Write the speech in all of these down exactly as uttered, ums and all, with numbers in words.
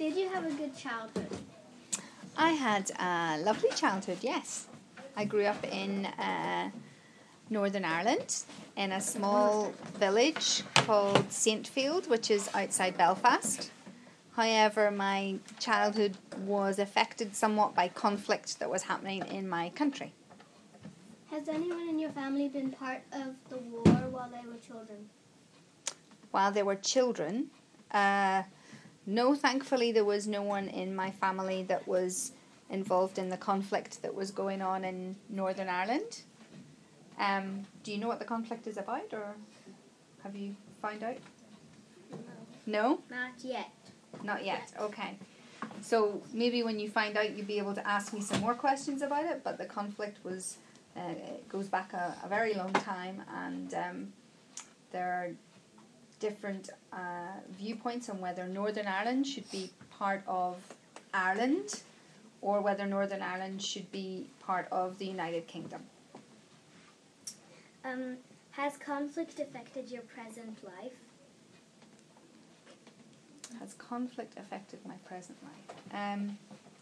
Did you have a good childhood? I had a lovely childhood, yes. I grew up in uh, Northern Ireland in a small village called Saintfield, which is outside Belfast. However, my childhood was affected somewhat by conflict that was happening in my country. Has anyone in your family been part of the war while they were children? While they were children, uh, no, thankfully there was no one in my family that was involved in the conflict that was going on in Northern Ireland. Um, do you know what the conflict is about, or have you found out? No. No? Not yet. Not yet, okay. So maybe when you find out you'll be able to ask me some more questions about it, but the conflict was, uh, it goes back a, a very long time, and um, there are different uh, viewpoints on whether Northern Ireland should be part of Ireland or whether Northern Ireland should be part of the United Kingdom. Um, has conflict affected your present life? Has conflict affected my present life? Um,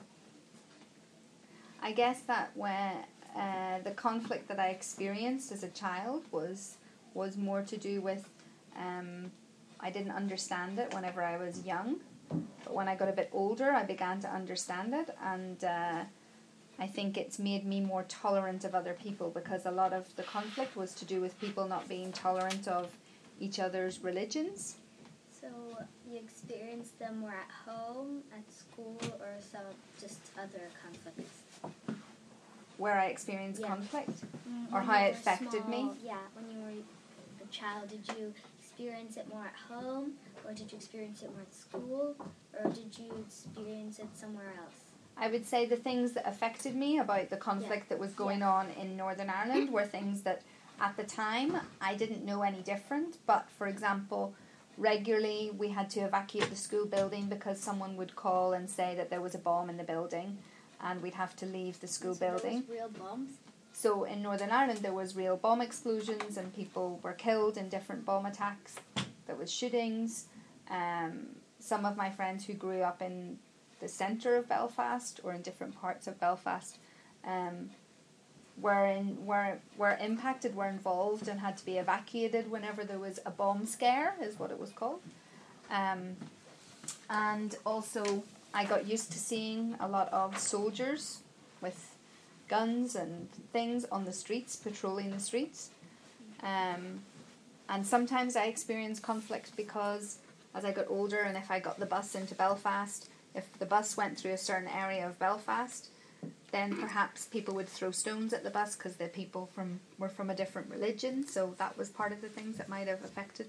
I guess that when uh, the conflict that I experienced as a child was was more to do with um, I didn't understand it whenever I was young, but when I got a bit older, I began to understand it, and uh, I think it's made me more tolerant of other people, because a lot of the conflict was to do with people not being tolerant of each other's religions. So you experienced them more at home, at school, or some just other conflicts? Where I experienced Yeah. conflict, Mm, or when how you it were affected me. small, Yeah, when you were a child, did you experience it more at home, or did you experience it more at school, or did you experience it somewhere else? I would say the things that affected me about the conflict Yeah. that was going Yeah. on in Northern Ireland were things that at the time I didn't know any different, but for example, regularly we had to evacuate the school building because someone would call and say that there was a bomb in the building, and we'd have to leave the school So building. There was real bombs? So in Northern Ireland there was real bomb explosions and people were killed in different bomb attacks. There was shootings. Um, some of my friends who grew up in the centre of Belfast or in different parts of Belfast um, were in were were impacted, were involved, and had to be evacuated whenever there was a bomb scare, is what it was called. Um, and also I got used to seeing a lot of soldiers with guns and things on the streets, patrolling the streets. Um, and sometimes I experienced conflict because as I got older, and if I got the bus into Belfast, if the bus went through a certain area of Belfast, then perhaps people would throw stones at the bus because the people from were from a different religion. So that was part of the things that might have affected.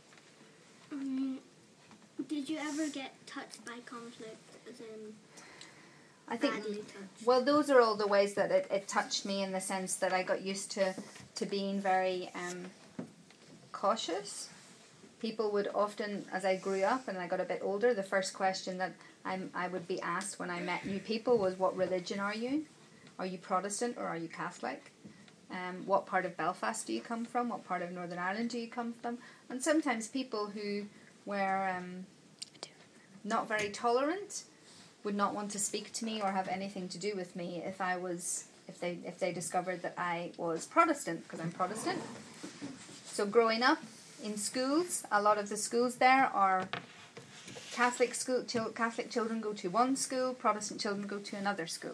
Um, did you ever get touched by conflict, as in I think, badly touched? well, those are all the ways that it, it touched me, in the sense that I got used to, to being very um, cautious. People would often, as I grew up and I got a bit older, the first question that I'm, I would be asked when I met new people was, what religion are you? Are you Protestant or are you Catholic? Um, what part of Belfast do you come from? What part of Northern Ireland do you come from? And sometimes people who were um, not very tolerant would not want to speak to me or have anything to do with me if I was if they if they discovered that I was Protestant, because I'm Protestant. So growing up in schools, a lot of the schools there are Catholic school. Chil- Catholic children go to one school, Protestant children go to another school.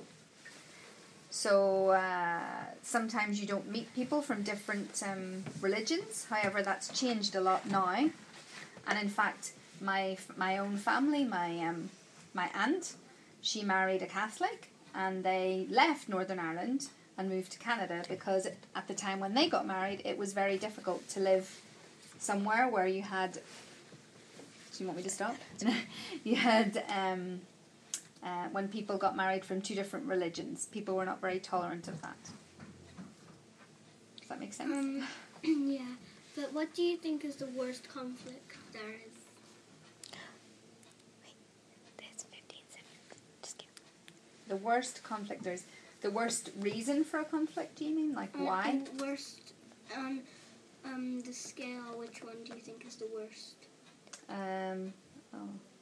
So uh, sometimes you don't meet people from different um, religions. However, that's changed a lot now. And in fact, my my own family, my um, my aunt, she married a Catholic, and they left Northern Ireland and moved to Canada because at the time when they got married, it was very difficult to live somewhere where you had. Do you want me to stop? You had um, uh, when people got married from two different religions, people were not very tolerant of that. Does that make sense? Um, yeah, but what do you think is the worst conflict there is? The worst conflict there's the worst reason for a conflict, do you mean? Like Um, why? The worst, um, um, the scale, which one do you think is the worst? Um oh